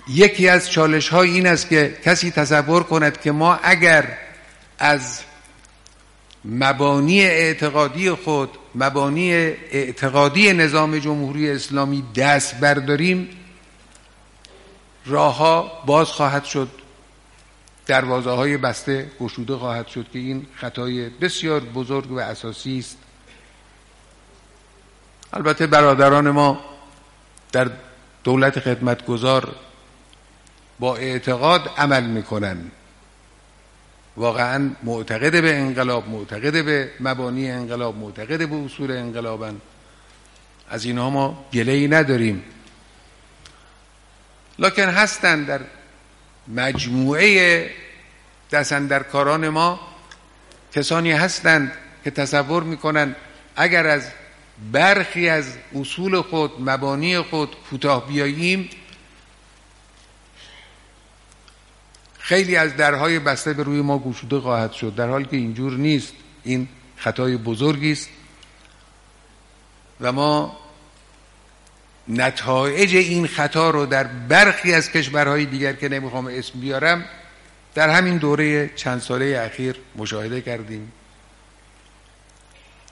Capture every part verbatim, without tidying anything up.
یکی از چالش ها این است که کسی تصور کند که ما اگر از مبانی اعتقادی خود، مبانی اعتقادی نظام جمهوری اسلامی دست برداریم، راه ها باز خواهد شد، دروازه های بسته گشوده خواهد شد که این خطای بسیار بزرگ و اساسی است. البته برادران ما در دولت خدمتگزار با اعتقاد عمل میکنن، واقعا معتقد به انقلاب، معتقد به مبانی انقلاب، معتقد به اصول انقلابن، از اینها ما گله‌ای نداریم. لکن هستند در مجموعه دستاندرکاران ما کسانی هستند که تصور میکنن اگر از برخی از اصول خود، مبانی خود کوتاه بیاییم، خیلی از درهای بسته به روی ما گشوده خواهد شد، در حالی که اینجور نیست. این خطای بزرگی است و ما نتایج این خطا رو در برخی از کشورهای دیگر که نمیخوام اسم بیارم در همین دوره چند ساله اخیر مشاهده کردیم.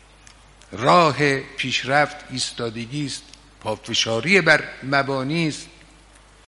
راه پیشرفت ایستادگی است، پافشاری بر مبانی است